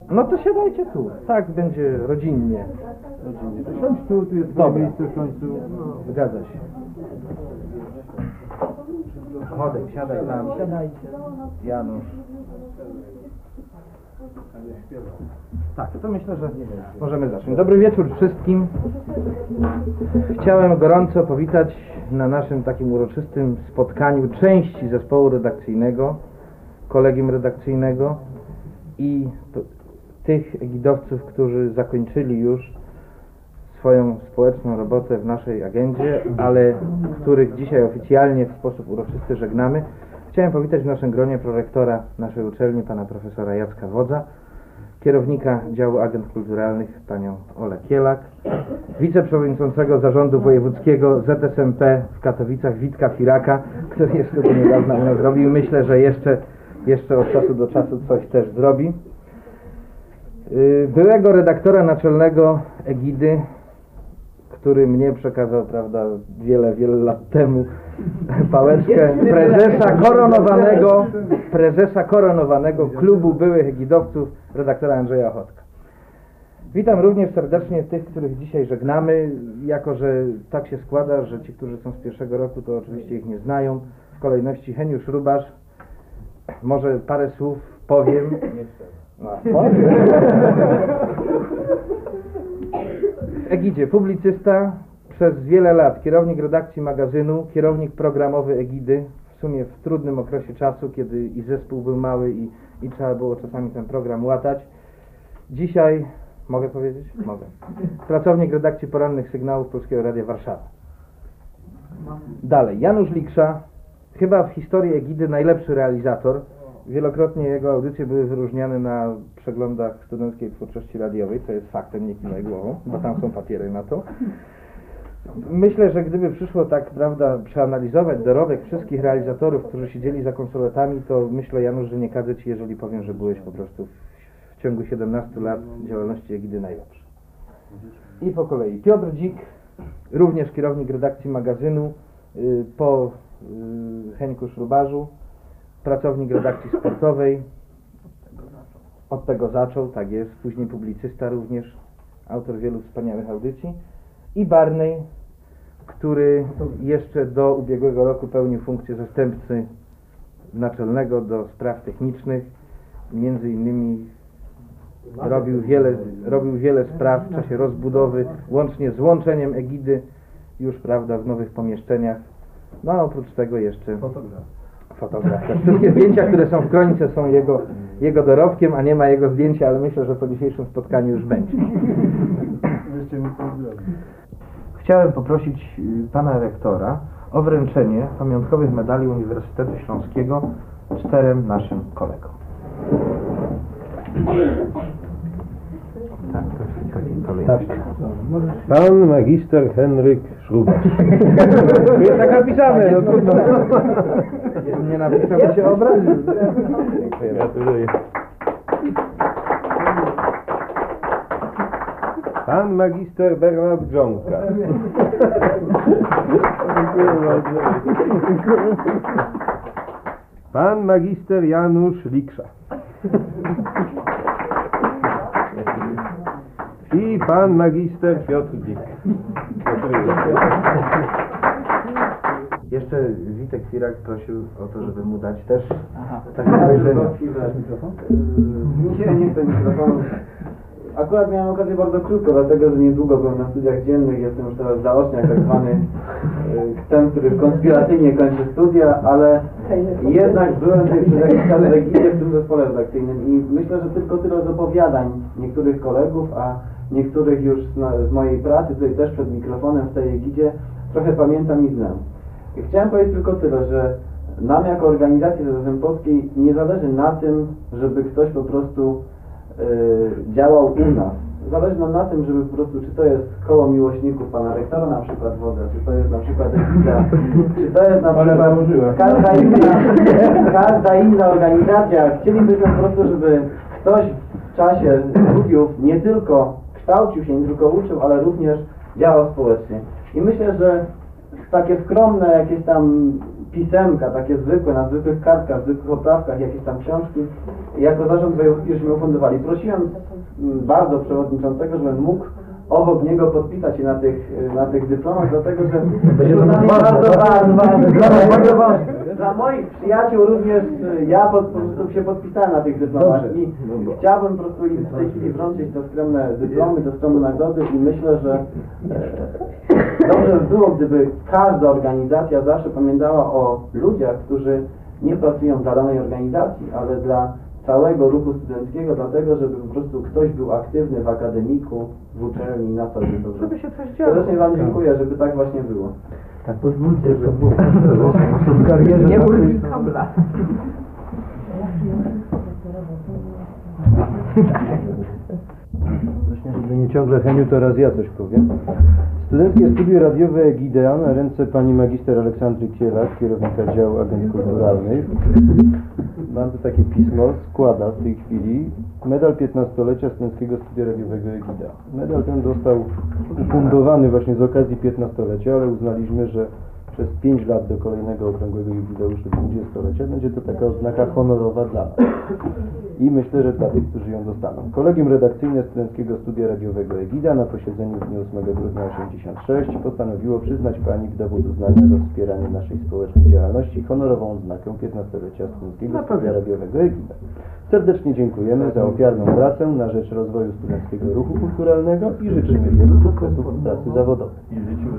No to siadajcie tu, tak będzie rodzinnie. To siądź tu jest Dobra. miejsce w końcu. Zgadza się. Chodek, siadaj tam. Siadajcie. Janusz. Tak, to myślę, że możemy zacząć. Dobry wieczór wszystkim. Chciałem gorąco powitać na naszym takim uroczystym spotkaniu części zespołu redakcyjnego, kolegium redakcyjnego i tych egidowców, którzy zakończyli już swoją społeczną robotę w naszej agendzie, ale których dzisiaj oficjalnie w sposób uroczysty żegnamy. Chciałem powitać w naszym gronie prorektora naszej uczelni, pana profesora Jacka Wodza, kierownika działu agent kulturalnych, panią Olę Kielak, wiceprzewodniczącego zarządu wojewódzkiego ZSMP w Katowicach, Witka Firaka, który jeszcze do niedawna u nas zrobił. Myślę, że jeszcze od czasu do czasu coś też zrobi. Byłego redaktora naczelnego Egidy, który mnie przekazał, prawda, wiele lat temu pałeczkę prezesa koronowanego klubu byłych egidowców, redaktora Andrzeja Ochotka. Witam również serdecznie tych, których dzisiaj żegnamy, jako że tak się składa, że ci, którzy są z pierwszego roku, to oczywiście ich nie znają. W kolejności Heniusz Rubasz. Może parę słów powiem. Egidzie, publicysta, przez wiele lat kierownik redakcji magazynu, kierownik programowy Egidy, w sumie w trudnym okresie czasu, kiedy i zespół był mały i trzeba było czasami ten program łatać. Dzisiaj, mogę powiedzieć? Mogę. Pracownik redakcji porannych sygnałów Polskiego Radia Warszawa. Dalej, Janusz Liksza, chyba w historii Egidy najlepszy realizator. Wielokrotnie jego audycje były wyróżniane na przeglądach studenckiej twórczości radiowej, co jest faktem, nie kiwaj głową, bo tam są papiery na to. Myślę, że gdyby przyszło tak, prawda, przeanalizować dorobek wszystkich realizatorów, którzy siedzieli za konsoletami, to myślę, Janusz, że nie kadzę Ci, jeżeli powiem, że byłeś po prostu w ciągu 17 lat działalności Egidy najlepszy. I po kolei Piotr Dzik, również kierownik redakcji magazynu, po Henku Szrubarzu, pracownik redakcji sportowej, od tego zaczął, tak jest, później publicysta również, autor wielu wspaniałych audycji, i Barney, który jeszcze do ubiegłego roku pełnił funkcję zastępcy naczelnego do spraw technicznych, między innymi robił wiele spraw w czasie rozbudowy, łącznie z łączeniem Egidy już, prawda, w nowych pomieszczeniach, no a oprócz tego jeszcze fotograf. Wszystkie zdjęcia, które są w kronice, są jego dorobkiem, a nie ma jego zdjęcia, ale myślę, że po dzisiejszym spotkaniu już będzie. Chciałem poprosić pana rektora o wręczenie pamiątkowych medali Uniwersytetu Śląskiego 4 naszym kolegom. Tak, to jest taki kolejny. Pan magister Henryk Szrubasz. Jest tak napisane, no trudno. Nie napisał, to się obraził. Dziękuję. Gratuluję. Pan magister Bernard Grządka. Pan magister Janusz Liksza. I pan magister Piotr Dzik. Jeszcze Witek Firak prosił o to, żeby mu dać też takie Nie chcę mikrofonu. Akurat miałem okazję bardzo krótko, dlatego że niedługo byłem na studiach dziennych, jestem już teraz zaoczniak, tak zwany ten, który konspiracyjnie kończy studia, ale jednak byłem przez jakiś czas w Egidzie w tym zespole redakcyjnym i myślę, że tylko tyle z opowiadań niektórych kolegów, a niektórych już z mojej pracy, tutaj też przed mikrofonem w tej Egidzie, trochę pamiętam i znam. I chciałem powiedzieć tylko tyle, że nam jako organizacji ZSM-owskiej nie zależy na tym, żeby ktoś po prostu działał u nas. Zależy nam na tym, żeby po prostu, czy to jest koło miłośników pana rektora, na przykład Wodza, czy to jest na przykład Egida, czy to jest na przykład każda inna organizacja. Chcielibyśmy po prostu, żeby ktoś w czasie studiów nie tylko kształcił się, nie tylko uczył, ale również działał społecznie. I myślę, że takie skromne jakieś tam pisemka, takie zwykłe, na zwykłych kartkach, zwykłych oprawkach, jakieś tam książki, jako zarząd wojewódzki żeśmy ufundowali. Prosiłem bardzo przewodniczącego, żebym mógł obok niego podpisać się na tych dyplomach, dlatego że Będzie to bardzo ważne. Dla moich przyjaciół również ja po prostu się podpisałem na tych dyplomach i chciałbym po prostu im w tej chwili wręczyć te skromne dyplomy, te skromne nagrody i myślę, że dobrze by było, gdyby każda organizacja zawsze pamiętała o ludziach, którzy nie pracują dla danej organizacji, ale dla całego ruchu studenckiego, dlatego żeby po prostu ktoś był aktywny w akademiku, w uczelni, na co dzień. Żeby się coś działo. Serdecznie Wam dziękuję, żeby tak właśnie było. Tak, pozwólcie, że to było w karierze. Nie ulgi kabla. Właśnie, żeby nie ciągle Heniu, to raz ja coś powiem. Studenckie Studio Radiowe Egidea na ręce pani magister Aleksandry Kielak, kierownika działu agent kulturalnych. Mam tu takie pismo, składa w tej chwili medal 15-lecia Studenckiego Studia Radiowego Egidea. Medal ten został ufundowany właśnie z okazji 15-lecia, ale uznaliśmy, że przez 5 lat do kolejnego okrągłego jubileuszu 20-lecia będzie to taka odznaka honorowa dla nas. I myślę, że dla tych, którzy ją dostaną. Kolegium redakcyjne Studenckiego Studia Radiowego Egida na posiedzeniu w dniu 8 grudnia 1986 postanowiło przyznać pani w dowód uznania za wspieranie naszej społecznej działalności honorową odznakę 15-lecia Studenckiego Studia Radiowego Egida. Serdecznie dziękujemy za ofiarną pracę na rzecz rozwoju studenckiego ruchu kulturalnego i życzymy wielu sukcesów w pracy zawodowej. I życiu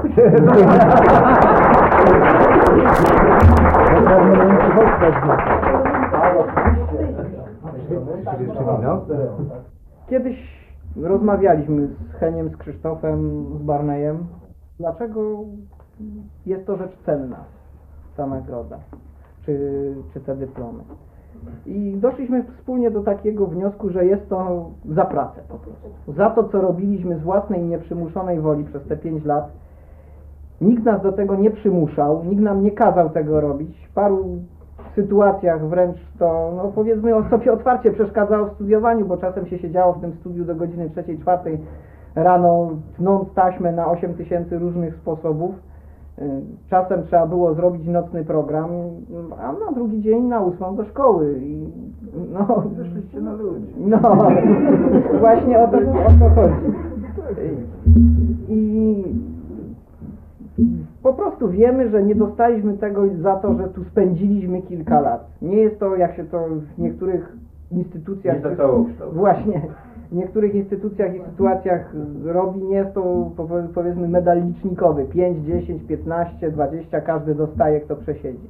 Kiedyś rozmawialiśmy z Heniem, z Krzysztofem, z Barneyem, dlaczego jest to rzecz cenna, ta nagroda, czy te dyplomy. I doszliśmy wspólnie do takiego wniosku, że jest to za pracę po prostu. Za to, co robiliśmy z własnej nieprzymuszonej woli przez te 5 lat. Nikt nas do tego nie przymuszał, nikt nam nie kazał tego robić. W paru sytuacjach wręcz to, no powiedzmy, sobie otwarcie przeszkadzało w studiowaniu, bo czasem się siedziało w tym studiu do godziny 3-4 rano, tnąc taśmę na 8000 różnych sposobów. Czasem trzeba było zrobić nocny program, a na drugi dzień na 8 do szkoły. I, no, Wyszliście na ludzi. no, właśnie o to chodzi. I po prostu wiemy, że nie dostaliśmy tego za to, że tu spędziliśmy kilka lat. Nie jest to, jak się to w niektórych instytucjach... Nie za całokształt. Właśnie. W niektórych instytucjach i sytuacjach robi, nie jest to powiedzmy medal licznikowy. 5, 10, 15, 20, każdy dostaje, kto przesiedzi.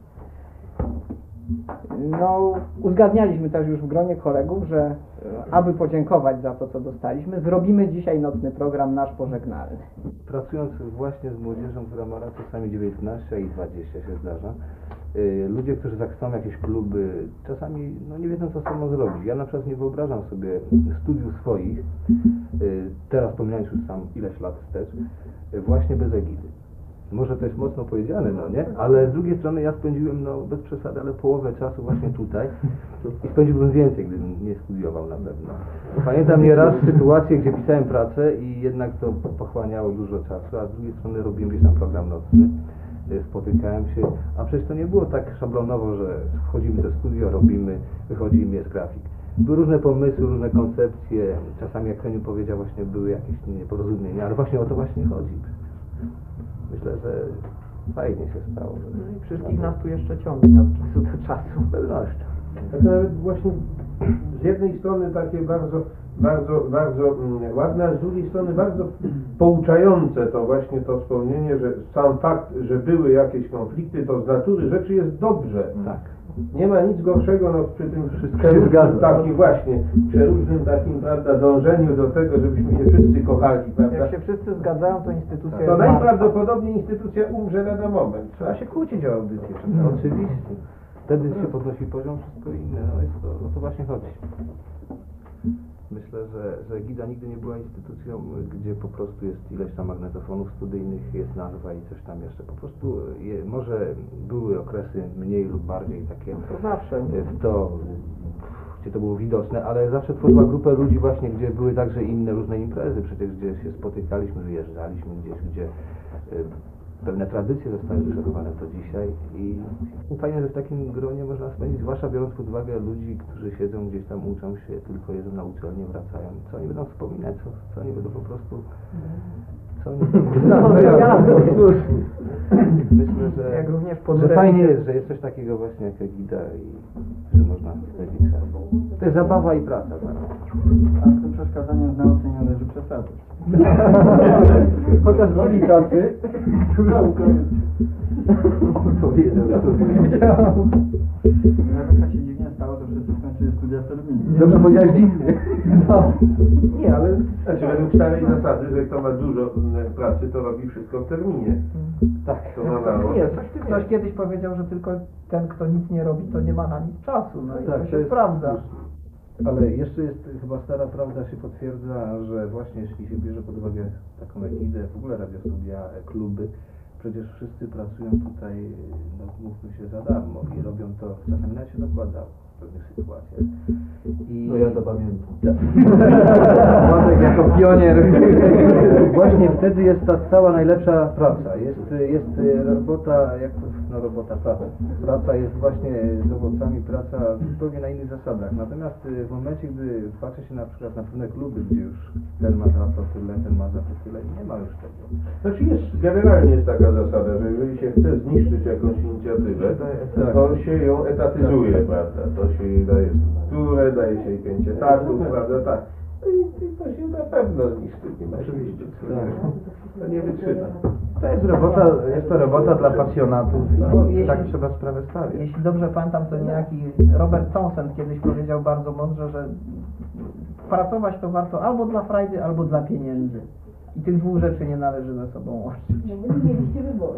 No, uzgadnialiśmy też już w gronie kolegów, że aby podziękować za to, co dostaliśmy, zrobimy dzisiaj nocny program nasz pożegnalny. Pracując właśnie z młodzieżą, która ma lat czasami 19 i 20 się zdarza, ludzie, którzy chcą jakieś kluby, czasami no, nie wiedzą, co sobą zrobić. Ja na przykład nie wyobrażam sobie studiów swoich, teraz pomijając już sam ileś lat wstecz, właśnie bez egidy. Może to jest mocno powiedziane, no nie? Ale z drugiej strony ja spędziłem, no bez przesady, ale połowę czasu właśnie tutaj i spędziłbym więcej, gdybym nie studiował na pewno. Pamiętam nieraz sytuację, gdzie pisałem pracę i jednak to pochłaniało dużo czasu, a z drugiej strony robiłem gdzieś tam program nocny, spotykałem się, a przecież to nie było tak szablonowo, że wchodzimy do studia, robimy, wychodzimy, jest grafik. Były różne pomysły, różne koncepcje, czasami jak Heniu powiedział, właśnie były jakieś nieporozumienia, ale właśnie o to właśnie chodzi. Myślę, że fajnie się stało. Wszystkich nas tu jeszcze ciągnie od czasu do czasu. Z pewnością. To nawet właśnie z jednej strony takie bardzo ładne, a z drugiej strony bardzo pouczające to właśnie to wspomnienie, że sam fakt, że były jakieś konflikty, to z natury rzeczy jest dobrze. Tak. Nie ma nic gorszego no, przy tym się zgadza. takim właśnie przeróżnym takim, prawda, dążeniu do tego, żebyśmy się wszyscy kochali, prawda? Jak się wszyscy zgadzają, to instytucja To jest martwa. najprawdopodobniej instytucja umrze lada moment. Trzeba się kłócić o audycję. Oczywiście. Wtedy się podnosi poziom, wszystko inne. No jest to, o to właśnie chodzi. Myślę, że Egida nigdy nie była instytucją, gdzie po prostu jest ileś tam magnetofonów studyjnych, jest nazwa i coś tam jeszcze. Po prostu może były okresy mniej lub bardziej takie To zawsze. w to, gdzie to było widoczne, ale zawsze tworzyła grupę ludzi właśnie, gdzie były także inne różne imprezy, przecież gdzie się spotykaliśmy, wyjeżdżaliśmy gdzieś, gdzie pewne tradycje zostały przechowane do dzisiaj i fajnie, że w takim gronie można spędzić, zwłaszcza biorąc pod uwagę ludzi, którzy siedzą gdzieś tam, uczą się, tylko jedzą na uczelnię, wracają. Co oni będą wspominać, co oni będą po prostu... Co oni cóż, myślę, że, Jak również że fajnie jest, że jest coś takiego właśnie jak Egida i że można spędzić czas. To jest zabawa i praca. Tak? A z tym przeszkadzaniem w nauce nie należy przesadzać. Chociaż byli tacy, Powiedział, że to Nawet tak się dziwnie stało, że wszyscy skończyli studia w terminie. dobrze powiedziałeś dziwnie. Nie, ale znaczy według starej zasady, że kto ma dużo pracy, to robi wszystko w terminie. Tak. To ma mało. Nie, ktoś kiedyś powiedział, że tylko ten, kto nic nie robi, to nie ma na nic czasu. No i Tak, to to się jest sprawdza. Ale jeszcze jest chyba stara prawda się potwierdza, że właśnie jeśli się bierze pod uwagę taką Egidę, w ogóle radiostudia, kluby, przecież wszyscy pracują tutaj, no mówmy się, za darmo i robią to, czasami nawet się dokłada w pewnych sytuacjach. I... No ja to pamiętam. Władek jako pionier. Właśnie wtedy jest ta cała najlepsza praca. Jest robota, jak to, no robota, praca. Praca jest właśnie z owocami, praca zupełnie na innych zasadach. Natomiast w momencie, gdy patrzy się na przykład na pewne kluby, gdzie już ten ma za to tyle, ten ma za to tyle, nie ma już tego. Znaczy generalnie jest taka zasada, że jeżeli się chce zniszczyć jakąś inicjatywę, to się ją etatyzuje, prawda? To się jej daje strukturę, daje się jej 5 etatów, prawda? Tak. I to się na pewno zniszczy, nie ma oczywiście. To nie wytrzyma. Jest to robota dla pasjonatów No, i jeśli- tak trzeba sprawę stawiać. Jeśli dobrze pamiętam, to niejaki Robert Townsend kiedyś powiedział bardzo mądrze, że pracować to warto albo dla frajdy, albo dla pieniędzy. I tych dwóch rzeczy nie należy ze sobą łączyć. No bo nie mieliście wyboru.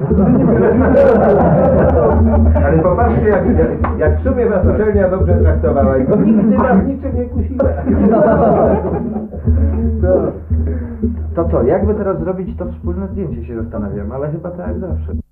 Ale popatrzcie, jak w sumie was uczelnia dobrze traktowała i nigdy was niczym nie kusiła. To co, jakby teraz zrobić to wspólne zdjęcie, się zastanawiam, ale chyba tak jak zawsze.